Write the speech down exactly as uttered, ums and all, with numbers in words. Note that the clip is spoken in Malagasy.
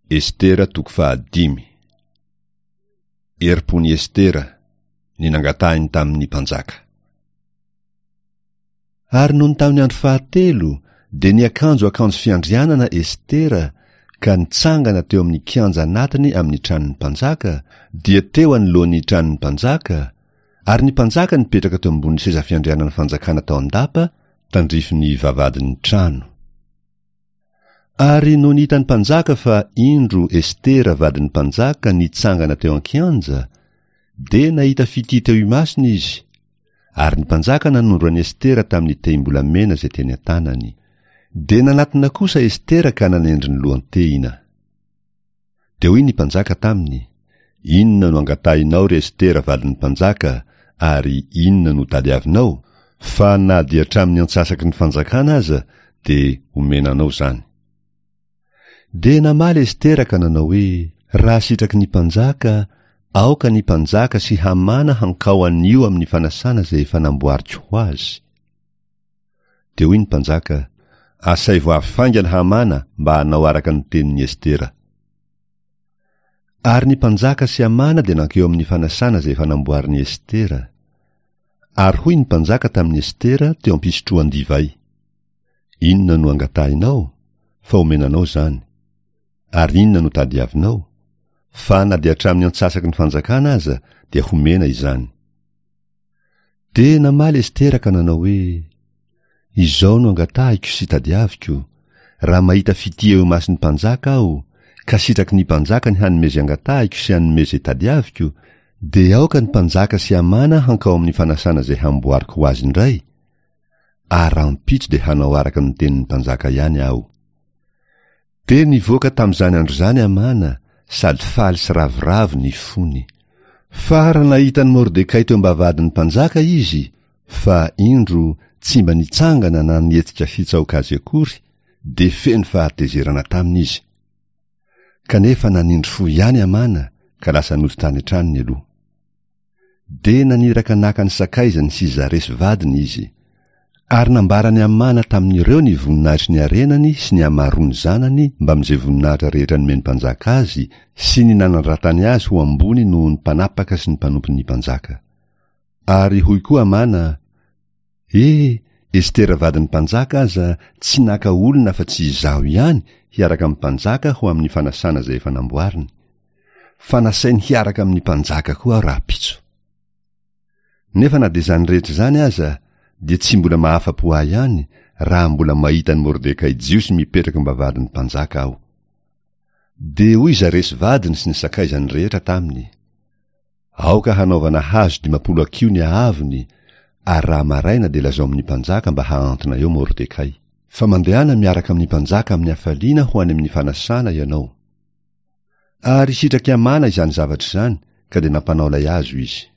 Estera toko fahadimy. Eripony Estera, ny nangatahiny tamin'ny mpanjaka. Ary noho ny tamin'ny andro fahatelo, dia niakanjo akanjo fiandrianana Estera, ka nitsangana teo amin'ny kianja anatiny amin'ny tranon'ny mpanjaka, dia teo anoloan'ny tranon'ny mpanjaka, ary ny mpanjaka nipetraka teo ambony seza fiandrianana fanjakana tao an-dapa, tandrifin'ny vavadin'ny trano. Ary no nihitany mpanjaka fa indro Estera vadin'ny mpanjaka nitsangana teo an-kianja, dia nahita fity teo imasony izy, ary ny mpanjaka nanondro an'i Estera tamin'ny tehim-bolamena izay teny an-tanany. Dia nanatona kosa Estera ka nanendry ny lohantehina. Dia hoy ny mpanjaka taminy, inona no angatahinao ry Estera vadin'ny mpanjaka, ary inona no tadiavinao, fa na dia hatramin'ny antsasaky ny fanjakana aza, dia omenanao zany. Dia namaly Estera ka nanao hoe, raha sitraky ny mpanjaka, aoka ny mpanjaka sy Hamana hankao an'io amin'ny fanasana izay efa namboariko ho azy. Dia hoy ny mpanjaka, asay voavy faingana Hamana mba hanao araka ny tenin'ny Estera. Ary ny mpanjaka sy Hamana dia nankeo amin'ny fanasana izay efa namboarin'i Estera. Ary hoy ny mpanjaka tamin'ny Estera teo am-pisotroany divay, inona no angatahinao, fa omenanao zany, ary inona no tadiavinao, fa na dia hatramin'ny antsasaky ny fanjakana aza, dia homena izany. Dia namaly Estera ka nanao hoe, izao no angatahiko sy tadiaviko, raha mahita fity eo imason'ny mpanjaka aho, ka sitraky ny mpanjaka ny hanomezay angatahiko sy hanomezay tadiaviko, dia aoka ny mpanjaka sy Hamana hankao amin'ny fanasana izay hamboariko ho azy indray, ary raha mpitso dia hanao araka ny tenin'ny mpanjaka ihany aho. Dia nivoaka tamin'izany andro zany Hamana, sady faly sy ravoravo ny fony. Fa raha nahitany Mordekay teo am-bavadin'ny mpanjaka izy, fa indro tsy mba nitsangana na nietika hitsaoka azy akory, dia feno fahatezerana taminy izy. Kanefa nanindry fo ihany Hamana, ka lasa nody tany an-tranony aloha. Dia naniraka naka ny sakaizany sy Zaresy vadiny izy, ary nambarany Hamana tamin'ireo ny voninahitry ny arenany sy ny hamaroany zanany mba amin'izay voninahitra rehetra nomeny mpanjaka azy sy ny nanandratany azy ho ambony noho ny mpanapaka sy ny mpanompon'ny mpanjaka. Ary hoy koa Hamana, e Estera vadin'ny mpanjaka aza tsy naka olona fa tsy izaho ihany hiaraka amin'ny mpanjaka ho amin'ny fanasana izay efa namboariny, fa nasainy hiaraka amin'ny mpanjaka koa raha pitso. Nefa na dia zany rehetra zany aza, dia tsy mbola mahafa-po ahy ihany raha mbola mahita ny Mordekay jiosy mipetraka am-bavadin'ny mpanjaka aho. Dia hoy Zaresy vadiny sy ny sakaizany rehetra taminy, aoka hanaovana hazo dimapolo akio ny ahavony, ary raha maraina dia lazao amin'ny mpanjaka mba haantona eo Mordekay, fa mandehana miaraka amin'ny mpanjaka amin'ny hafaliana ho any amin'ny fanasana ianao. Ary sitraky Hamana izany zavatra izany, ka dia nampanao lay azo izy.